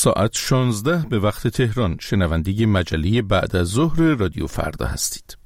ساعت 16 به وقت تهران. شنونده مجله بعد از ظهر رادیو فردا هستید.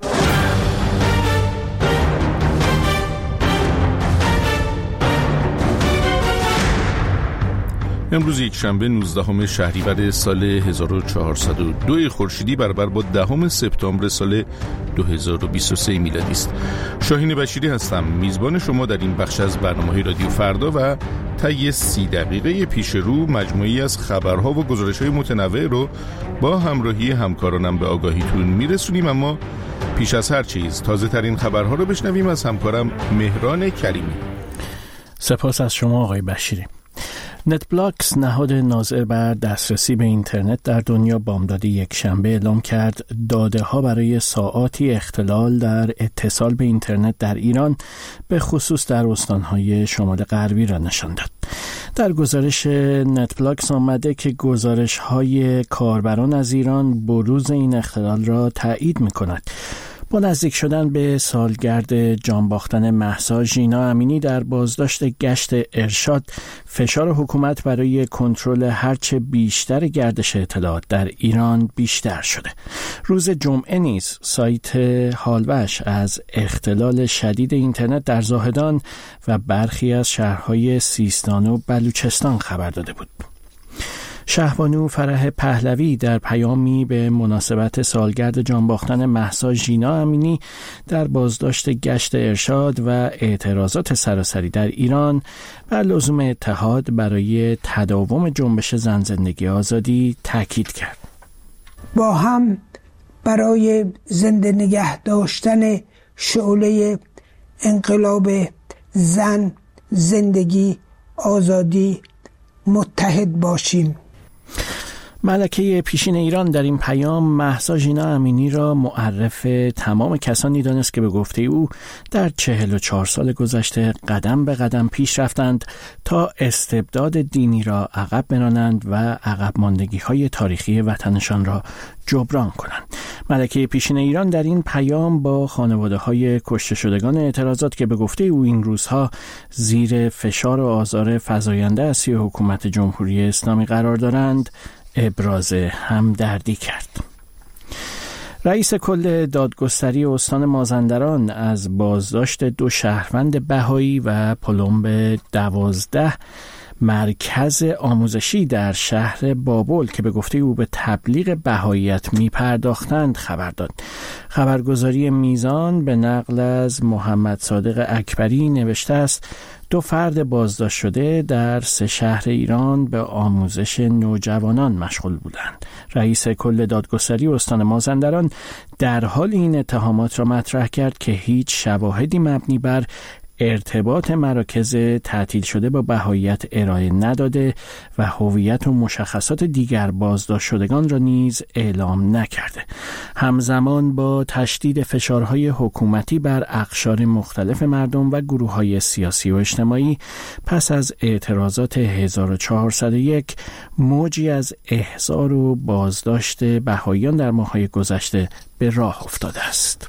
امروز یک شنبه 19 شهریور سال 1402 خورشیدی برابر با 10 سپتامبر سال 2023 میلادی است. شاهین بشیری هستم، میزبان شما در این بخش از برنامه رادیو فردا و طی 30 دقیقه پیش رو مجموعی از خبرها و گزارش‌های متنوع رو با همراهی همکارانم به آگاهیتون میرسونیم. اما پیش از هر چیز تازه ترین خبرها رو بشنویم از همکارم مهران کریمی. سپاس از شما آقای بشیری. نتبلاکس، نهاد ناظر بر دسترسی به اینترنت در دنیا، بامداد یک شنبه اعلام کرد داده‌ها برای ساعاتی اختلال در اتصال به اینترنت در ایران به خصوص در استان‌های شمال غربی را نشان داد. در گزارش نتبلاکس آمده که گزارش‌های کاربران از ایران بروز این اختلال را تایید می‌کند. با نزدیک شدن به سالگرد جان باختن مهسا ژینا امینی در بازداشت گشت ارشاد، فشار حکومت برای کنترل هرچه بیشتر گردش اطلاعات در ایران بیشتر شده. روز جمعه نیز سایت حالوش از اختلال شدید اینترنت در زاهدان و برخی از شهرهای سیستان و بلوچستان خبر داده بود. شهبانو فرح پهلوی در پیامی به مناسبت سالگرد جان باختن مهسا ژینا امینی در بازداشت گشت ارشاد و اعتراضات سراسری در ایران بر لزوم اتحاد برای تداوم جنبش زن زندگی آزادی تاکید کرد. با هم برای زنده نگه داشتن شعله انقلاب زن زندگی آزادی متحد باشیم. ملکه پیشین ایران در این پیام مهسا ژینا امینی را معرف تمام کسانی دانست که به گفته او در 44 سال گذشته قدم به قدم پیش رفتند تا استبداد دینی را عقب برانند و عقب ماندگی‌های تاریخی وطنشان را جبران کنند. ملکه پیشین ایران در این پیام با خانواده‌های کشته شدگان اعتراضات که به گفته او این روزها زیر فشار و آزار فزاینده از سوی حکومت جمهوری اسلامی قرار دارند ابراز همدردی کرد. رئیس کل دادگستری استان مازندران از بازداشت 2 شهروند بهایی و پلمب 12 مرکز آموزشی در شهر بابل که به گفته او به تبلیغ بهاییت می پرداختند خبر داد. خبرگزاری میزان به نقل از محمد صادق اکبری نوشته است 2 فرد بازداشت شده در 3 شهر ایران به آموزش نوجوانان مشغول بودند. رئیس کل دادگستری استان مازندران در حال این اتهامات را مطرح کرد که هیچ شواهدی مبنی بر ارتباط مراکز تعطیل شده با بهاییت ارائه نداده و هویت و مشخصات دیگر بازداشت شدگان را نیز اعلام نکرده. همزمان با تشدید فشارهای حکومتی بر اقشار مختلف مردم و گروه‌های سیاسی و اجتماعی پس از اعتراضات 1401 موجی از احضار و بازداشت بهاییان در ماه‌های گذشته به راه افتاده است.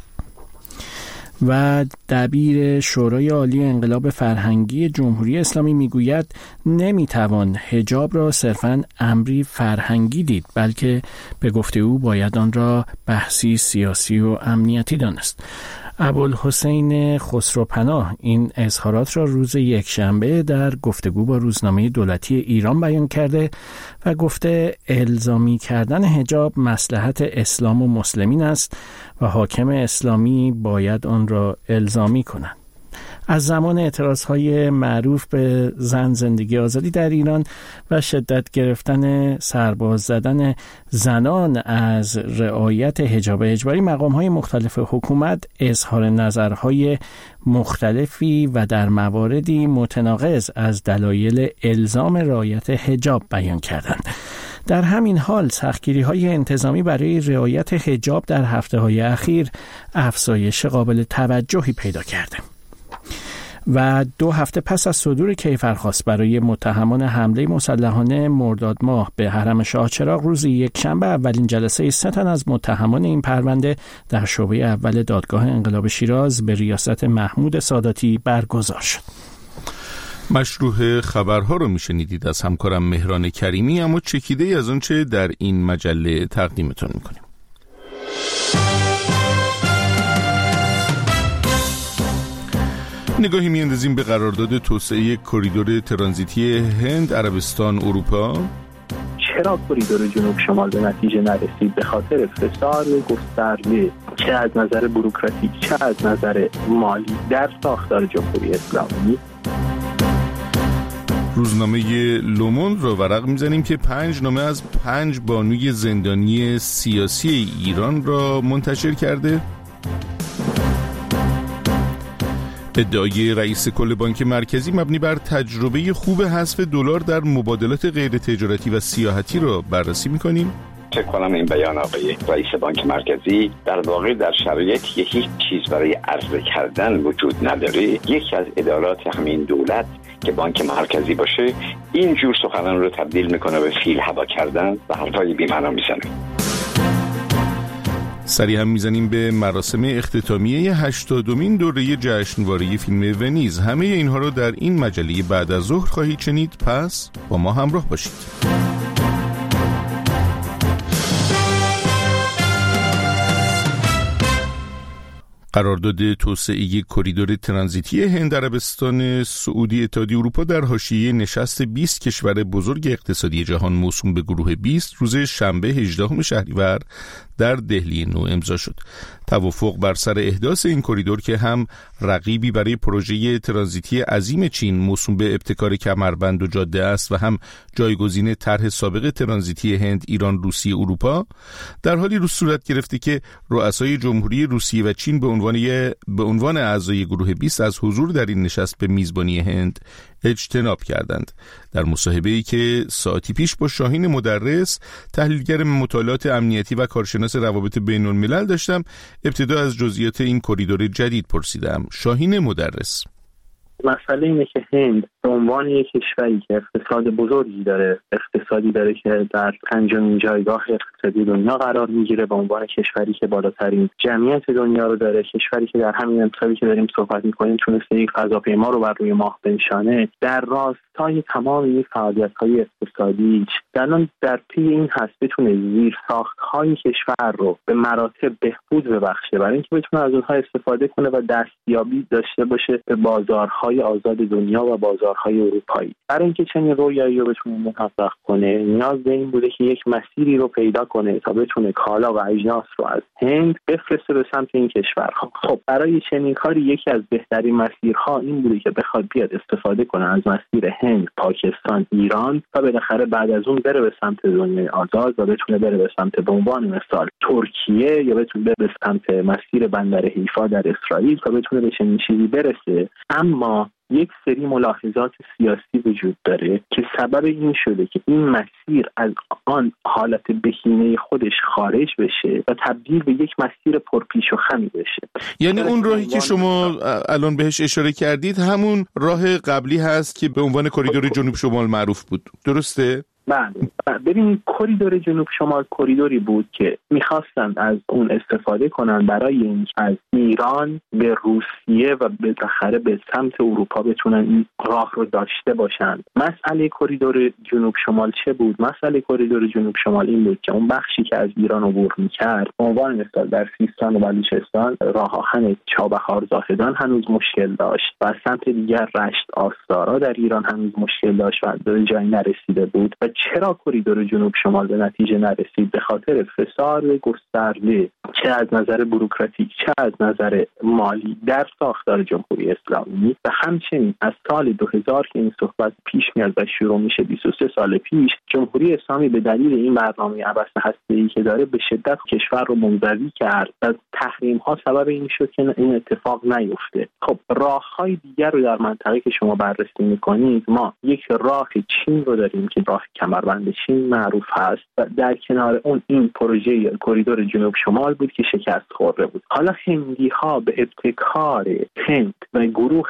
و دبیر شورای عالی انقلاب فرهنگی جمهوری اسلامی میگوید نمیتوان حجاب را صرفاً امری فرهنگی دید، بلکه به گفته او باید آن را بحثی سیاسی و امنیتی دانست. ابوالحسین خسروپناه این اظهارات را روز یکشنبه در گفتگو با روزنامه دولتی ایران بیان کرده و گفته الزامی کردن حجاب مصلحت اسلام و مسلمین است و حاکم اسلامی باید آن را الزامی کند. از زمان اعتراضهای معروف به زن زندگی آزادی در ایران و شدت گرفتن سرباز زدن زنان از رعایت حجاب اجباری، مقامهای مختلف حکومت اظهار نظرهای مختلفی و در مواردی متناقض از دلایل الزام رعایت حجاب بیان کردند. در همین حال سختگیری‌های انتظامی برای رعایت حجاب در هفته‌های اخیر افزایش قابل توجهی پیدا کرده. و 2 هفته پس از صدور کیفرخواست برای متهمان حمله مسلحانه مرداد ماه به حرم شاه چراغ، روز یکشنبه اولین جلسه 3 تن از متهمان این پرونده در شعبه اول دادگاه انقلاب شیراز به ریاست محمود ساداتی برگزار شد. مشروح خبرها رو میشنیدید از همکارم مهران کریمی، اما چکیده ای از آنچه در این مجله تقدیمتون میکنیم. نگاهی میاندازیم به قرارداد توسعه کریدور ترانزیتی هند، عربستان، اروپا. چرا کریدور جنوب شمال به نتیجه نرسید؟ به خاطر فساد گسترده چه از نظر بوروکراتیک چه از نظر مالی در ساختار جمهوری اسلامی. روزنامه لوموند رو ورق میزنیم که 5 نامه از 5 بانوی زندانی سیاسی ایران را منتشر کرده. ادعای رئیس کل بانک مرکزی مبنی بر تجربه خوب حذف دلار در مبادلات غیر تجارتی و سیاحتی را بررسی می‌کنیم. فکر کنم این بیان آقای رئیس بانک مرکزی در واقع در شرایطی که هیچ چیز برای عرضه کردن وجود نداره، یکی از ادارات همین دولت که بانک مرکزی باشه این جور سخنان رو تبدیل میکنه به فیل هوا کردن و حرفای بی‌معنا میزنه. سریع هم میزنیم به مراسم اختتامیه 80مین دوره جشنواره فیلم ونیز. همه اینها رو در این مجله بعد از ظهر خواهید شنید، پس با ما همراه باشید. قرارداد توسعه کریدور ترانزیتی هند، عربستان سعودی، اتحادیه اروپا در حاشیه نشست 20 کشور بزرگ اقتصادی جهان موسوم به گروه 20 روز شنبه 18 شهریور در دهلی نو امضا شد. توافق بر سر احداث این کریدور که هم رقیبی برای پروژه ترانزیتی عظیم چین موسوم به ابتکار کمربند و جاده است و هم جایگزین طرح سابق ترانزیتی هند، ایران، روسیه، اروپا، در حالی رو صورت گرفته که رؤسای جمهوری روسیه و چین به عنوان اعضای گروه 20 از حضور در این نشست به میزبانی هند اجتناب کردند. در مصاحبه‌ای که ساعتی پیش با شاهین مدرس، تحلیلگر مطالعات امنیتی و کارشناس روابط بین الملل داشتم، ابتدا از جزئیات این کریدور جدید پرسیدم. شاهین مدرس: مسئله اینه که هند به عنوان یک کشوری که اقتصاد بزرگی داره، اقتصادی داره که در 5مین جایگاه اقتصادی دنیا قرار میگیره، به عنوان کشوری که بالاترین جمعیت دنیا رو داره، کشوری که در همین امسالی که داریم صحبت می‌کنیم تونسته یک فضاپیما رو بر روی ماه بنشانه، در راستای تمام این فعالیت‌های اقتصادی در پی این هست بتونه زیرساخت‌های کشور رو به مراتب بهبود ببخشه، برای اینکه بتونه از اونها استفاده کنه و دستیابی داشته باشه به بازارهای آزاد دنیا و بازارهای اروپایی. برای اینکه چنین رویایی رو بتونه محقق کنه، نیاز به این بوده که یک مسیری رو پیدا کنه تا بتونه کالا و اجناس رو از هند بفرسته به سمت این کشورها. خب برای چنین کاری یکی از بهترین مسیرها این بوده که بخواد بیاد استفاده کنه از مسیر هند، پاکستان، ایران و بالاخره بعد از اون بره به سمت دنیای آزاد و بتونه بره به سمت به عنوان مثال ترکیه یا بتونه بره به سمت مسیر بندر حیفا در اسرائیل تا بتونه به چنین چیزی برسه. اما یک سری ملاحظات سیاسی وجود داره که سبب این شده که این مسیر از آن حالت بهینه خودش خارج بشه و تبدیل به یک مسیر پرپیچ و خمی بشه. یعنی اون راهی که شما الان بهش اشاره کردید همون راه قبلی هست که به عنوان کریدور جنوب شمال معروف بود، درسته؟ بله، ببینید کریدور جنوب شمال کریدوری بود که میخواستن از اون استفاده کنن برای اینکه از ایران به روسیه و بالاخره به سمت اروپا بتونن این راه رو داشته باشن. مسئله کریدور جنوب شمال چه بود؟ مسئله کریدور جنوب شمال این بود که اون بخشی که از ایران عبور میکرد، به عنوان مثال در سیستان و بلوچستان راه آهن چابهار زاهدان هنوز مشکل داشت و از سمت دیگر رشت آستارا در ایران هنوز مشکل داشت و به جایی نرسیده بود. و چرا کریدور جنوب شمال به نتیجه نرسید؟ به خاطر فساد گسترده چه از نظر بوروکراتیک چه از نظر مالی در ساختار جمهوری اسلامی و همچنین از سال 2000 که این صحبت پیش میاد و شروع میشه 23 سال پیش، جمهوری اسلامی به دلیل این برنامه عبث هسته‌ای که داره به شدت کشور رو منزوی کرد و تحریم ها سبب این شد که این اتفاق نیفته. خب راههای دیگر رو در منطقه که شما بررسی میکنید، ما یک راه چین رو داریم که راه کمربند چین معروف هست و در کنار اون این پروژه کریدور جنوب شمال بود که شکست خورده بود. حالا هندی ها به ابتکار هند و گروه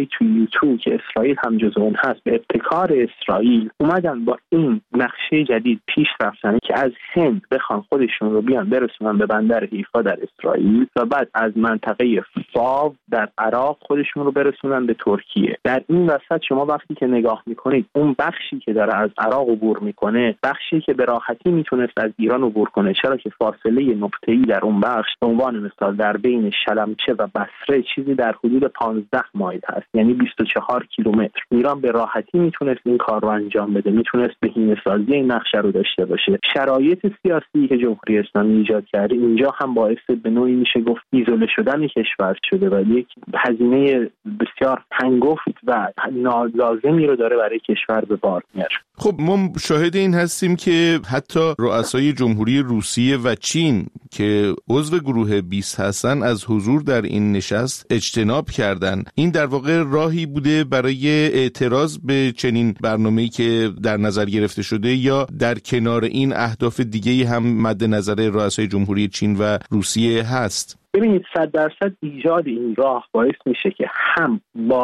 I2U2 که اسرائیل هم جزو اون هست، به ابتکار اسرائیل اومدن با این نقشه جدید پیش رفتن که از هند بخوان خودشون رو بیان برسونن به بندر حیفا در اسرائیل و بعد از منطقه فاو در عراق خودشون رو برسونن به ترکیه. در این وسط شما وقتی که نگاه میکنید اون بخشی که داره از عراق عبور میکنه بخشی که به راحتی میتونست از ایران عبور کنه، چرا که فاصله نقطه‌ای در اون بخش به عنوان مثال در بین شلمچه و بصره چیزی در حدود 15 مایل هست، یعنی 24 کیلومتر. ایران به راحتی میتونست این کار رو انجام بده، میتونست بهینه‌سازی این نقشه رو داشته باشه. شرایط سیاسی که جمهوری اسلامی ایجاد کرده اینجا هم باعث به نوعی میشه گفت ایزوله شدن کشور شده و یک هزینه بسیار هنگفت و نالازمی رو داره برای کشور به بار میاره. خب ما شاهد این هستیم که حتی رؤسای جمهوری روسیه و چین که عضو گروه 20 هستن از حضور در این نشست اجتناب کردن. این در واقع راهی بوده برای اعتراض به چنین برنامه‌ای که در نظر گرفته شده، یا در کنار این اهداف دیگه‌ای هم مد نظر رؤسای جمهوری چین و روسیه هست؟ ببینید 100% ایجاد این راه باعث میشه که هم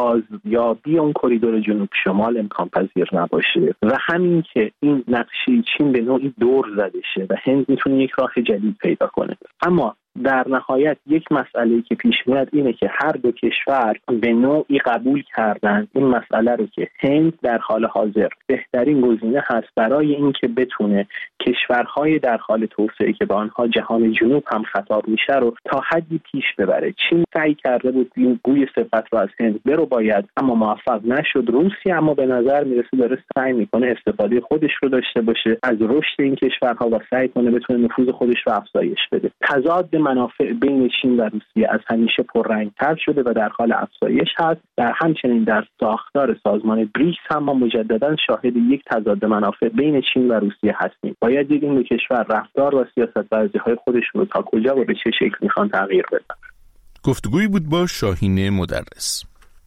بازیابی اون کریدور جنوب شمال امکان پذیر نباشه و همین که این نقشه چین به نوعی دور زده شه و هند میتونه یک راه جدید پیدا کنه. اما در نهایت یک مسئله‌ای که پیش میاد اینه که هر دو کشور به نوعی قبول کردن این مسئله رو که هند در حال حاضر بهترین گزینه هست برای اینکه بتونه کشورهای در حال توسعه که با آنها جهان جنوب هم خطاب میشه رو تا حدی پیش ببره. چین سعی کرده بود این گوی صفت رو از هند برو باید، اما موفق نشد. روسیه اما به نظر میرسه داره سعی میکنه استفاده خودش رو داشته باشه از رشد این کشورها و سعی کنه بتونه نفوذ خودش رو افزایش بده. تضاد منافع بین چین و روسیه از همیشه پررنگ‌تر شده و در حال افزایش هست. در همچنین در ساختار سازمان بریکس هم ما مجددا شاهد یک تضاد منافع بین چین و روسیه هستیم. باید دید این دو کشور رفتار و سیاست‌ورزی‌های خودشون رو تا کجا و به چه شکل میخوان تغییر بدن. گفتگویی بود با شاهین مدرس.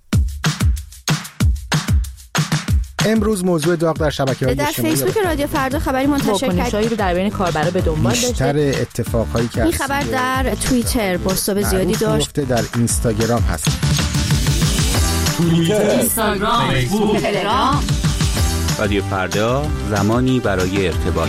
امروز موضوع داغ در شبکه‌های در اجتماعی فیسبوک رادیو فردا خبری منتشر کرد رو در بین کاربرا به دنبال داشته. بیشتر اتفاقایی که این خبر در توییتر بازتاب زیادی داشت. در اینستاگرام هست. توییتر، اینستاگرام، فیسبوک، تلگرام. رادیو فردا، زمانی برای ارتباط.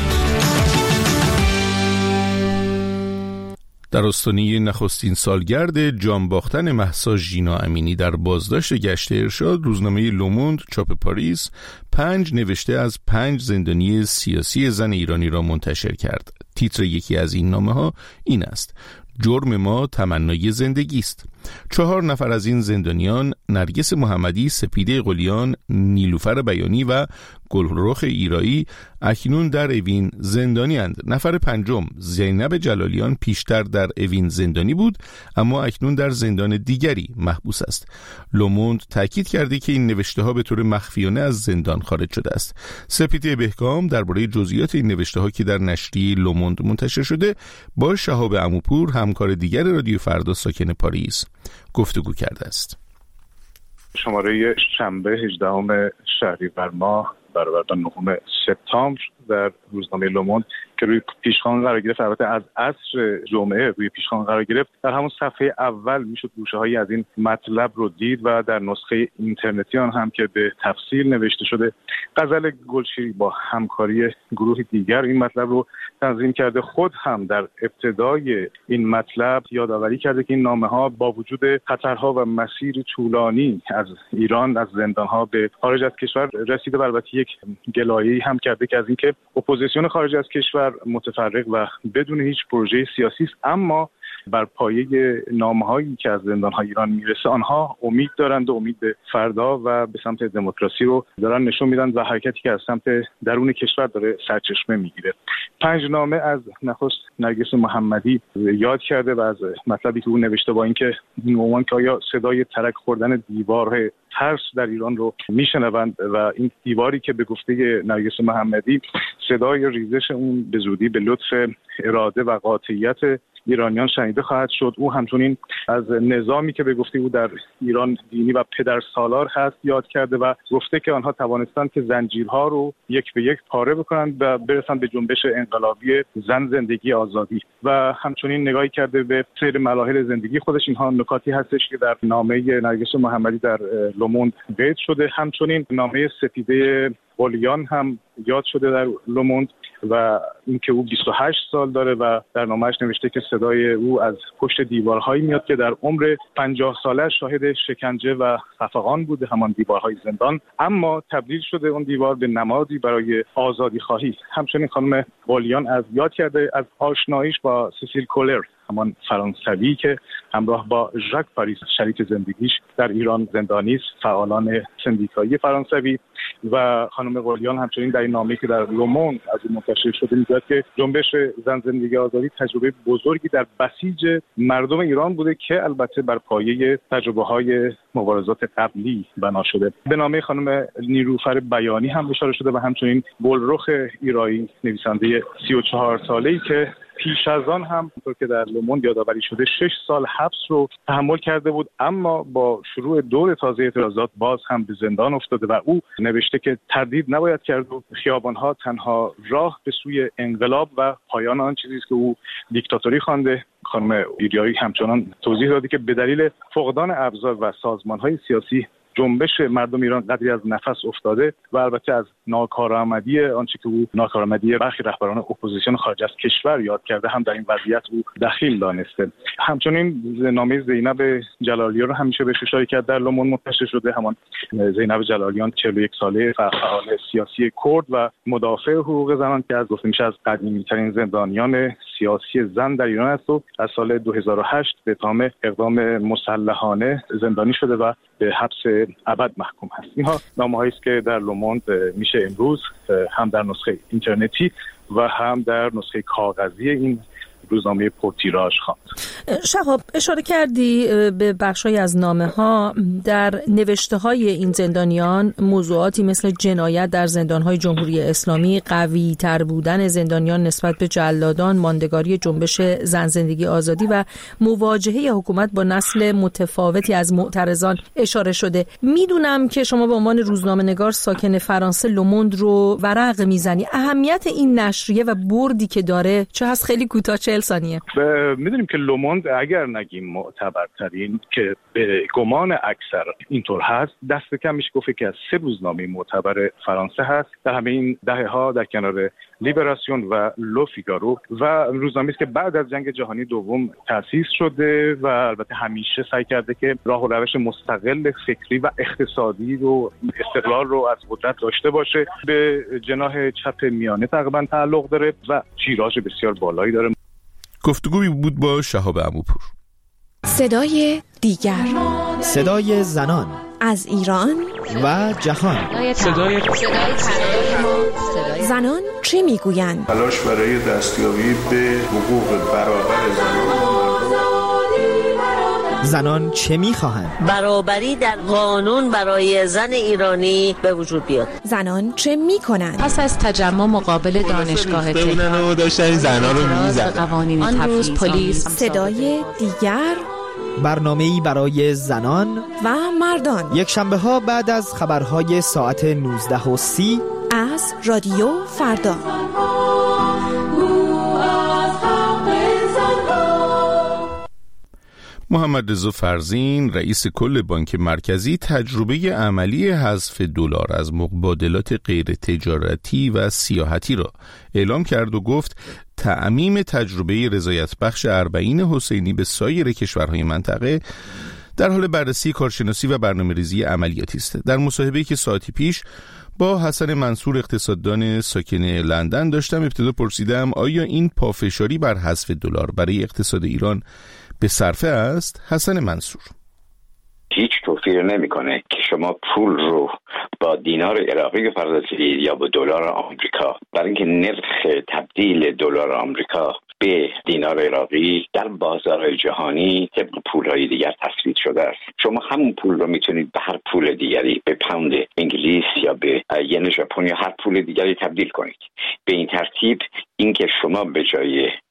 در آستانه نخستین سالگرد جان باختن مهسا ژینا امینی در بازداشت گشت ارشاد، روزنامه لوموند چاپ پاریس 5 نوشته از 5 زندانی سیاسی زن ایرانی را منتشر کرد. تیتر یکی از این نامه‌ها این است: جرم ما تمنای زندگی است. 4 نفر از این زندانیان، نرگس محمدی، سپیده قلیان، نیلوفر بیانی و گلرخ ایرایی، اکنون در اوین زندانی اند. نفر 5م زینب جلالیان پیشتر در اوین زندانی بود اما اکنون در زندان دیگری محبوس است. لوموند تاکید کرده که این نوشته ها به طور مخفیانه از زندان خارج شده است. سپیده بهکام درباره جزئیات این نوشته ها که در نشریه لوموند منتشر شده با شهاب عموپور، همکار دیگر رادیو فردا ساکن پاریس، گفتگو کرده است. شماره شنبه 18 شهریور ماه برابر با 9 سپتامبر در روزنامه لوموند که روی پیشخوان قرار گرفت، البته از عصر جمعه روی پیشخوان قرار گرفت، در همون صفحه اول میشد گوشه‌هایی از این مطلب رو دید و در نسخه اینترنتی آن هم که به تفصیل نوشته شده. غزل گلشیری با همکاری گروه دیگر این مطلب رو تنظیم کرده. خود هم در ابتدای این مطلب یادآوری کرده که این نامه‌ها با وجود خطرها و مسیر طولانی از ایران از زندان‌ها به خارج از کشور رسیده و البته یک گلایه‌ای هم کرده که از اینکه اپوزیسیون خارج از کشور متفرق و بدون هیچ پروژه سیاسی است، اما بر پایه نامه‌هایی که از زندان‌های ایران میرسه آنها امید دارند و امید به فردا و به سمت دموکراسی رو دارن نشون میدن و حرکتی که از سمت درون کشور داره سرچشمه میگیره. 5 نامه از نخست نرگس محمدی یاد کرده و از مطلبی که او نوشته با اینکه عنوان که آیا صدای ترک خوردن دیوار ترس در ایران رو میشنوند و این دیواری که به گفته نرگس محمدی صدای ریزش اون به زودی به لطف اراده و قاطعیت ایرانیان شنیده خواهد شد. او همچنین از نظامی که به گفته او در ایران دینی و پدرسالار هست یاد کرده و گفته که آنها توانستند که زنجیرها رو یک به یک پاره بکنند و برسند به جنبش انقلابی زن زندگی آزادی و همچنین نگاهی کرده به سیر مراحل زندگی خودش. اینها نکاتی هستش که در نامه نرگس محمدی در لوموند قید شده. همچنین نامه سپیده قلیان هم یاد شده در لوموند و اینکه او 28 سال داره و در نامه‌اش نوشته که صدای او از پشت دیوارهایی میاد که در عمر 50 ساله شاهد شکنجه و خفقان بوده، همان دیوارهای زندان، اما تبدیل شده اون دیوار به نمادی برای آزادی خواهی. همچنین خانم قلیان از یاد کرده از آشناییش با سیسیل کولر، همان فرانسوی که همراه با ژاک پاریس شریک زندگیش در ایران زندانی است، فعالان سندیکایی فرانسوی. و خانم قلیان همچنین در این نامه‌ای که در لوموند از این منتشر شده میگه که جنبش زن زندگی آزادی تجربه بزرگی در بسیج مردم ایران بوده که البته بر پایه تجربه‌های مبارزات قبلی بنا شده. به نامه خانم نیلوفر بیانی هم اشاره شده و همچنین گلرخ ایرایی، نویسنده 34 ساله‌ای که پیش از آن هم طور که در لوموند یادآوری شده 6 سال حبس رو تحمل کرده بود، اما با شروع دور تازه اعتراضات باز هم به زندان افتاده و او نوشته که تردید نباید کرد و خیابان‌ها تنها راه به سوی انقلاب و پایان آن چیزی است که او دیکتاتوری خوانده. خانم ایریایی همچنان توضیح داده که به دلیل فقدان ابزار و سازمان‌های سیاسی جنبش مردم ایران قدری از نفس افتاده و البته از ناکارآمدی آنچه که او ناکارآمدی برخی رهبران اپوزیسیون خارج از کشور یاد کرده هم در این وضعیت او دخیل دانسته. همچنین نامه زینب جلالیان رو همیشه بهش اشاره کرد در لوموند منتشر شده. همان زینب جلالیان 41 ساله فعال سیاسی کرد و مدافع حقوق زنان که از گفته میشه از قدیمی‌ترین زندانیان سیاسی زن در ایران است و از سال 2008 به اتهام اقدام مسلحانه زندانی شده و به حبس ابد محکوم هست. اینها نامه‌هایی است که در لوموند میشه امروز هم در نسخه اینترنتی و هم در نسخه کاغذی این روزنامه پرتیراژ خواند. شهاب، اشاره کردی به بخشای از نامه‌ها. در نوشته‌های این زندانیان موضوعاتی مثل جنایت در زندان‌های جمهوری اسلامی، قوی‌تر بودن زندانیان نسبت به جلادان، ماندگاری جنبش زن زندگی آزادی و مواجهه حکومت با نسل متفاوتی از معترضان اشاره شده. میدونم که شما به عنوان روزنامه‌نگار ساکن فرانسه لوموند رو ورق میزنی. اهمیت این نشریه و بردی که داره چه هست؟ خیلی کوتاه 40 ثانیه. میدونیم که لوموند اگر نگیم معتبرترین که به گمان اکثر اینطور هست، دست کم میشه گفت که از 3 روزنامه معتبر فرانسه هست در همه این دهه‌ها در کنار لیبراسیون و لو فیگارو و روزنامه‌ای است که بعد از جنگ جهانی دوم تأسیس شده و البته همیشه سعی کرده که راه و روش مستقل فکری و اقتصادی رو استقلال رو از قدرت داشته باشه. به جناح چپ میانه تقریبا تعلق داره و تیراژ بسیار بالایی داره. گفتگویی بود با شهاب عموپور. صدای دیگر، صدای زنان از ایران و جهان. صدای زنان چه میگویند؟ تلاش برای دستیابی به حقوق برابر زنان چه میخواهند؟ برابری در قانون برای زن ایرانی به وجود بیاد. زنان چه میکنند؟ پس از تجمع مقابل دانشگاه تهران داشتن زنان رو میزدن. آن روز پلیس. صدای دیگر، برنامه‌ای برای زنان و مردان، یک شنبه ها بعد از خبرهای ساعت 19:30 از رادیو فردا. محمد رضا فرزین رئیس کل بانک مرکزی تجربه عملی حذف دلار از مبادلات غیر تجارتی و سیاحتی را اعلام کرد و گفت تعمیم تجربه رضایت بخش اربعین حسینی به سایر کشورهای منطقه در حال بررسی کارشناسی و برنامه‌ریزی عملیاتی است. در مصاحبه‌ای که ساعتی پیش با حسن منصور اقتصاددان ساکن لندن داشتم، ابتدا پرسیدم آیا این پافشاری بر حذف دلار برای اقتصاد ایران به صرفه است؟ حسن منصور: هیچ توفیر نمیکنه که شما پول رو با دینار عراقی فرض کنید یا با دلار آمریکا، برای اینکه نرخ تبدیل دلار آمریکا به دینار عراقی در بازارهای جهانی طبق پولهای دیگر تثبیت شده است. شما همون پول رو میتونید به هر پول دیگری، به پوند انگلیس یا به ین ژاپن یا هر پول دیگری تبدیل کنید. به این ترتیب اینکه شما به جای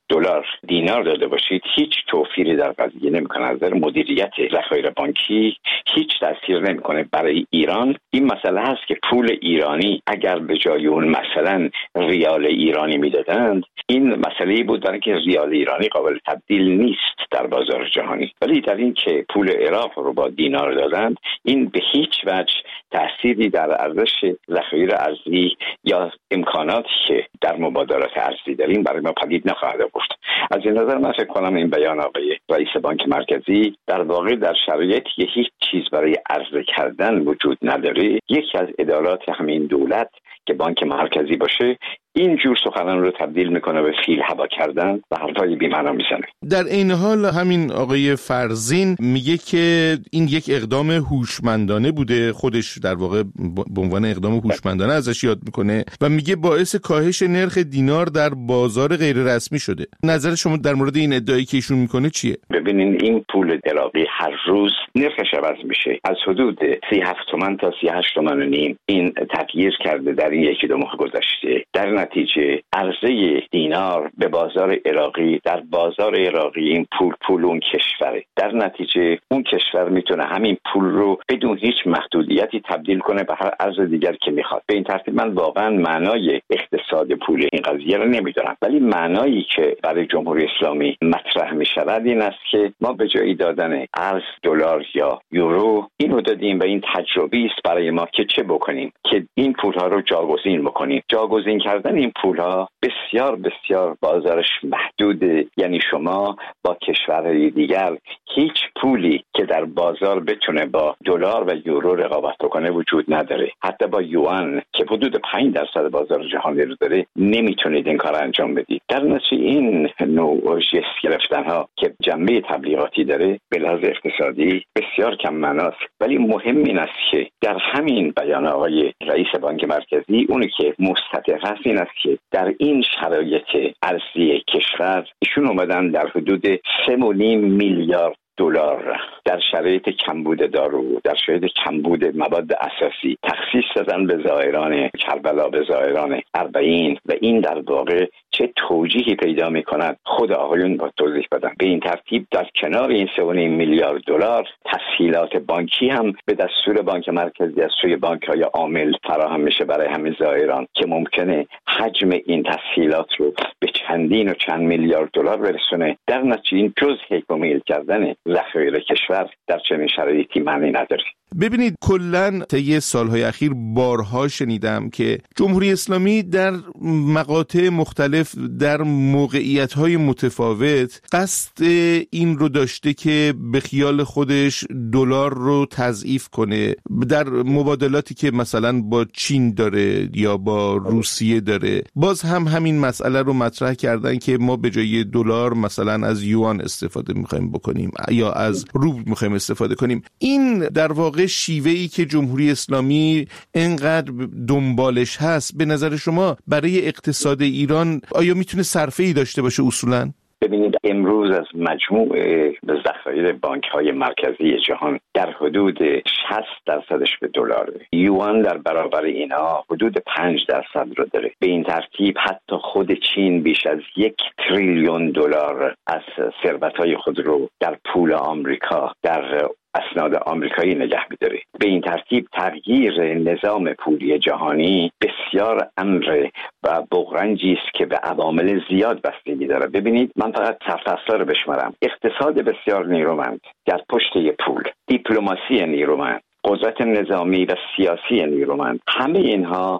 دلار دینار داده باشید هیچ توفیری در قضیه نمیکنه. از نظر مدیریت ذخایر بانکی هیچ تاثیر نمیکنه. برای ایران این مسئله هست که پول ایرانی اگر به جای اون مثلا ریال ایرانی میدادند، این مسئله بود برای که ریال ایرانی قابل تبدیل نیست در بازار جهانی، ولی در این که پول عراق رو با دینار دادند، این به هیچ وجه تأثیری در ارزش ذخایر ارزی یا امکاناتی که در مبادلات ارزی داریم برای ما پدید نخواهد آورد. از این نظر من فکر کنم این بیان آقای رئیس بانک مرکزی در واقع در شرایطی که هیچ چیز برای عرضه کردن وجود نداره، یکی از ادارات همین دولت که بانک مرکزی باشه این جور سخنان رو تبدیل میکنه به فیل هوا کردن و حرفای بی‌معنا میزنه. در این حال همین آقای فرزین میگه که این یک اقدام هوشمندانه بوده، خودش در واقع به عنوان اقدام هوشمندانه ازش یاد میکنه و میگه باعث کاهش نرخ دینار در بازار غیر رسمی شده. نظر شما در مورد این ادعایی که ایشون میکنه چیه؟ ببینین این پول عراقی هر روز نرخش عوض میشه، از حدود 37 تومن تا 38 تومن و نیم این تغییر کرده در این یکی دو ماه گذشته. در نتیجه عرضه دینار به بازار عراقی، در بازار عراقی این پول اون کشوره، در نتیجه اون کشور میتونه همین پول رو بدون هیچ محدودیتی تبدیل کنه به هر ارز دیگر که میخواد. به این ترتیب من واقعا معنای اقتصاد پول این قضیه رو نمیدونم، ولی معنایی که برای جمهوری اسلامی مطرح میشود این است که ما به جای دادن ارز دلار یا یورو اینو دادیم و این تجربه است برای ما که چه بکنیم که این پولها رو جاگزین بکنیم. جاگزین کردن این پولها بسیار بسیار بازارش محدوده، یعنی شما با کشورهای دیگر هیچ پولی که در بازار بتونه با دلار و یورو رقابت کنه وجود نداره. حتی با یوان که حدود 5% بازار جهانی رو داره نمیتونید این کار انجام بدید. در نتیجه این نوع جست گرفتن ها که جنبه تبلیغاتی داره به لحاظ اقتصادی بسیار کم معناست، ولی مهم این است که در همین بیان آقای رئیس بانک مرکزی اونی که مستحق است این است که در این شرایط ارزی کشور ایشون اومدن در حدود 3.5 میلیارد دلار در شرایط کمبود دارو، در شرایط کمبود مواد اساسی تخصیص دادن به زائران کربلا، به زائران اربعین، و این در واقع چه توجیهی پیدا می‌کند خود آقایون با توضیح بدن. به این ترتیب در کنار این 3.5 میلیارد دلار تسهیلات بانکی هم به دستور بانک مرکزی از سوی بانک‌های عامل فراهم میشه برای همه زائران که ممکنه حجم این تسهیلات رو به چندین و چند میلیارد دلار برسونه. در نتیجه این جز هیکل کردن ذخایر کشور در چنین شرایطی معنی نداره. ببینید کلاً طی سالهای اخیر بارها شنیدم که جمهوری اسلامی در مقاطع مختلف در موقعیت‌های متفاوت قصد این رو داشته که به خیال خودش دلار رو تضعیف کنه در مبادلاتی که مثلا با چین داره یا با روسیه داره. باز هم همین مسئله رو مطرح کردن که ما به جای دلار مثلا از یوان استفاده می‌خوایم بکنیم یا از روبل می‌خوایم استفاده کنیم. این در واقع شیوهی که جمهوری اسلامی انقدر دنبالش هست به نظر شما برای اقتصاد ایران آیا میتونه صرفه‌ای داشته باشه اصولاً؟ ببینید امروز از مجموع ذخایر بانک‌های مرکزی جهان در حدود 60% به دلاره. یوان در برابر اینا حدود 5% رو داره. به این ترتیب حتی خود چین بیش از 1 تریلیون دلار از ثروت‌های خود رو در پول آمریکا، در اسناد آمریکایی نگه می‌داره. به این ترتیب تغییر نظام پولی جهانی بسیار امر و بغرنجی است که به عوامل زیاد بستگی داره. ببینید من فقط سرفصل رو بشمارم. اقتصاد بسیار نیرومند در پشت پول، دیپلماسی نیرومند، قدرت نظامی و سیاسی نیرومند، همه اینها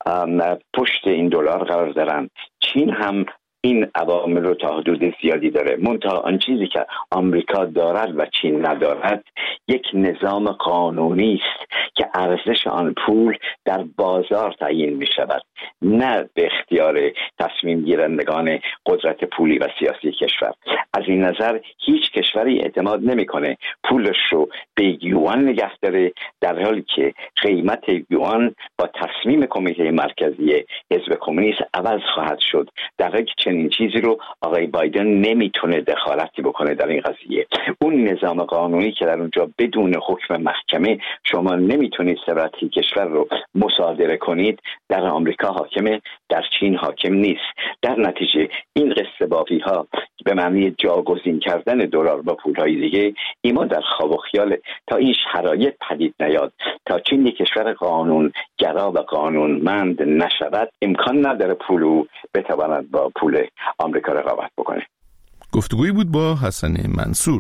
پشت این دلار قرار دارن. چین هم این عوامل رو تا حدود زیادی داره. منتها آن چیزی که آمریکا دارد و چین ندارد یک نظام قانونی است که ارزش آن پول در بازار تعیین می شود، نه به اختیار تصمیم گیرندگان قدرت پولی و سیاسی کشور. از این نظر هیچ کشوری اعتماد نمیکنه پولش رو به یوان نگه داره، در حالی که قیمت یوان با تصمیم کمیته مرکزی حزب کمونیست عوض خواهد شد، در حالی که چنین چیزی رو آقای بایدن نمیتونه دخالتی بکنه در این قضیه. اون نظام قانونی که در اونجا بدون حکم محکمه شما نمیتونید ثروت کشور رو مصادره کنید، در آمریکا حاکمه، در چین حاکم نیست. در نتیجه این قصه بافی ها به معنی جاگزین کردن دلار با پولهای دیگه، ایما در خواب و خیال تا این شرایط پدید نیاد، تا چین یک کشور قانون گرا و قانونمند نشود، امکان نداره پولو بتواند با پول آمریکا رقابت بکنه. گفتگویی بود با حسن منصور.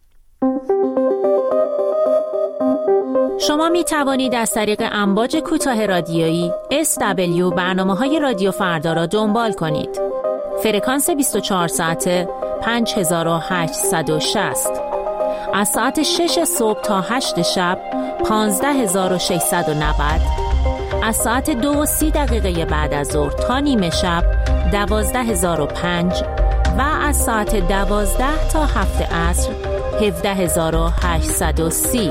شما می توانید از طریق امواج کوتاه رادیویی SW برنامه‌های رادیو فردا را دنبال کنید. فرکانس 24 ساعته 5860. از ساعت 6 صبح تا 8 شب 15690. از ساعت 2:30 بعد از ظهر تا نیمه شب 12005 و از ساعت 12 تا 7 عصر 17830.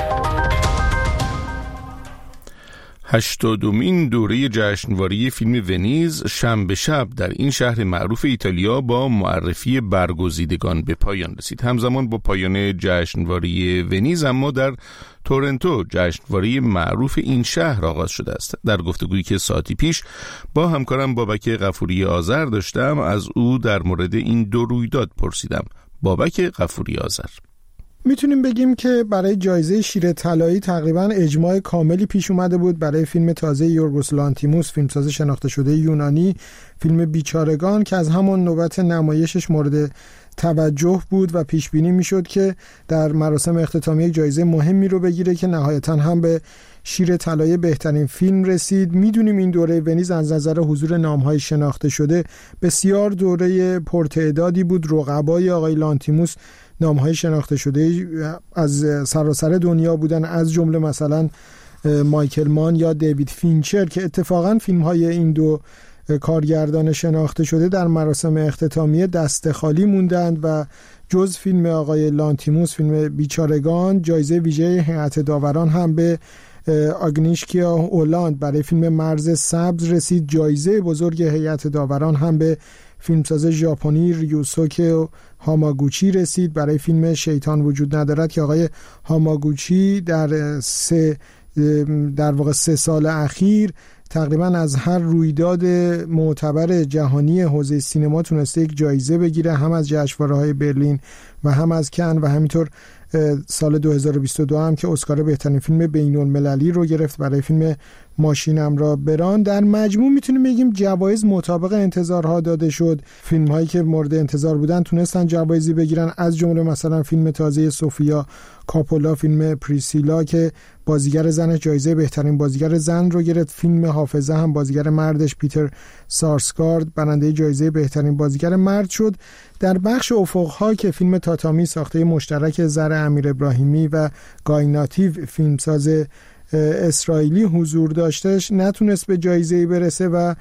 80مین دوره جشنواره فیلم ونیز شنبه شب در این شهر معروف ایتالیا با معرفی برگزیدگان به پایان رسید. همزمان با پایان جشنواره ونیز اما در تورنتو جشنواره معروف این شهر آغاز شده است. در گفتگویی که ساعتی پیش با همکارم بابک غفوری آذر داشتم، از او در مورد این دو رویداد پرسیدم. بابک غفوری آذر: میتونیم بگیم که برای جایزه شیر طلایی تقریبا اجماع کاملی پیش اومده بود برای فیلم تازه یورگوس لانتیموس، فیلمساز شناخته شده یونانی، فیلم بیچارگان که از همان نوبت نمایشش مورد توجه بود و پیش بینی میشد که در مراسم اختتامیه جایزه مهمی رو بگیره که نهایتاً هم به شیر طلایی بهترین فیلم رسید. میدونیم این دوره ونیز از نظر حضور نام‌های شناخته شده بسیار دوره پرتعدادی بود. رقبای آقای لانتیموس نام‌های شناخته شده از سراسر دنیا بودن، از جمله مثلا مایکل مان یا دیوید فینچر که اتفاقا فیلم‌های این دو کارگردان شناخته شده در مراسم اختتامیه دست خالی موندند و جز فیلم آقای لانتیموس، فیلم بیچارگان، جایزه ویژه هیئت داوران هم به آگنیشکیا هولند برای فیلم مرز سبز رسید. جایزه بزرگ هیئت داوران هم به فیلمساز ژاپنی ریوسوکه هاماگوچی رسید برای فیلم شیطان وجود ندارد که آقای هاماگوچی در 3 سال اخیر تقریبا از هر رویداد معتبر جهانی حوزه سینما تونسته یک جایزه بگیره، هم از جشنواره‌های برلین و هم از کن و همینطور سال 2022 هم که اسکار بهترین فیلم بین‌المللی رو گرفت برای فیلم ماشینم را بران. در مجموع میتونیم بگیم جوایز مطابق انتظارها داده شد. فیلم‌هایی که مورد انتظار بودن تونستن جوایزی بگیرن، از جمله مثلا فیلم تازه سوفیا کاپولا، فیلم پریسیلا که بازیگر زنش جایزه بهترین بازیگر زن رو گرفت. فیلم حافظه هم بازیگر مردش پیتر سارسگارد برنده جایزه بهترین بازیگر مرد شد. در بخش افق‌ها که فیلم تاتامی ساخته مشترک زر امیر ابراهیمی و گایناتیو فیلمساز اسرائیلی حضور داشتش نتونست به جایزه‌ای برسه و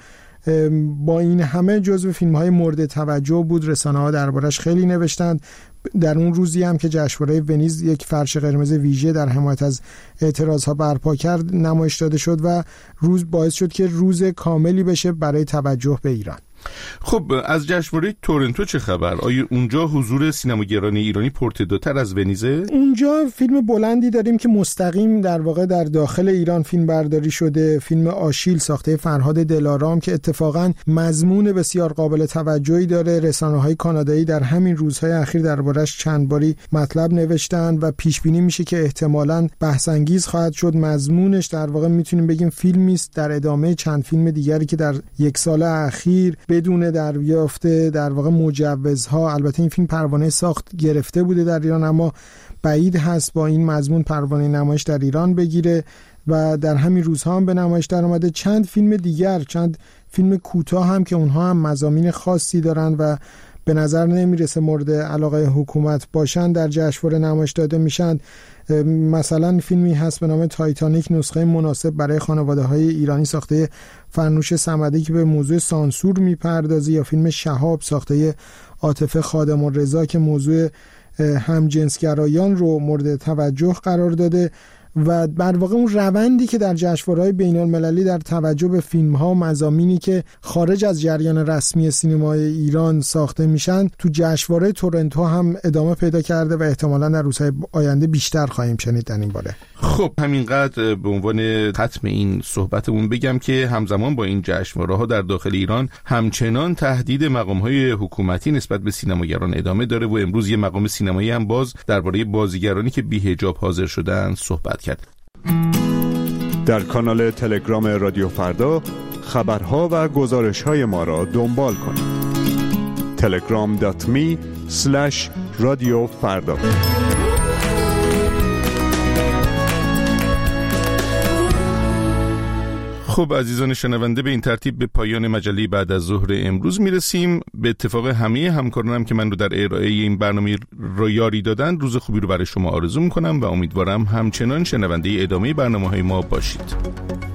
با این همه جزو فیلم‌های مورد توجه بود. رسانه‌ها دربارش خیلی نوشتند. در اون روزی هم که جشنواره ونیز یک فرش قرمز ویژه در حمایت از اعتراضها برپا کرد نمایش داده شد و روز باعث شد که روز کاملی بشه برای توجه به ایران. خب از جشنواره تورنتو چه خبر؟ آیا اونجا حضور سینماگران ایرانی پرتعدادتر از ونیزه؟ اونجا فیلم بلندی داریم که مستقیم در واقع در داخل ایران فیلم برداری شده، فیلم آشیل ساخته فرهاد دلارام که اتفاقا مضمون بسیار قابل توجهی داره. رسانه‌های کانادایی در همین روزهای اخیر دربارش چند باری مطلب نوشتن و پیش بینی میشه که احتمالاً بحث انگیز خواهد شد. مضمونش در واقع میتونیم بگیم فیلمی است در ادامه چند فیلم دیگری که در یک سال اخیر بدون دریافت در واقع مجوزها، البته این فیلم پروانه ساخت گرفته بوده در ایران اما بعید هست با این مضمون پروانه نمایش در ایران بگیره و در همین روزها هم به نمایش در اومده. چند فیلم دیگر، چند فیلم کوتاه هم که اونها هم مضامین خاصی دارن و به نظر نمیرسه مورد علاقه حکومت باشن در جشنواره نمایش داده میشن. مثلا فیلمی هست به نام تایتانیک، نسخه مناسب برای خانواده‌های ایرانی ساخته فرنوش صمدی که به موضوع سانسور میپردازه، یا فیلم شهاب ساخته عاطفه خادم الرضا که موضوع همجنسگرایان رو مورد توجه قرار داده. و در واقع اون روندی که در جشنواره‌های بین‌المللی در توجه به فیلم‌ها و مضامینی که خارج از جریان رسمی سینمای ایران ساخته میشن تو جشنواره تورنتو هم ادامه پیدا کرده و احتمالاً در روزهای آینده بیشتر خواهیم شنید در این باره. خب همینقدر به عنوان ختم این صحبتمون بگم که همزمان با این جشنواره‌ها در داخل ایران همچنان تهدید مقام‌های حکومتی نسبت به سینماگران ادامه داره و امروز یه مقام سینمایی هم باز درباره بازیگرانی که بی‌حجاب حاضر شدن صحبت کرد. در کانال تلگرام رادیو فردا خبرها و گزارش‌های ما را دنبال کنید. telegram.me/radiofarda. خب عزیزان شنونده، به این ترتیب به پایان مجله بعد از ظهر امروز میرسیم. به اتفاق همه همکارانم که من رو در ارائه این برنامه رو یاری دادن، روز خوبی رو برای شما آرزو میکنم و امیدوارم همچنان شنونده ادامه برنامه‌های ما باشید.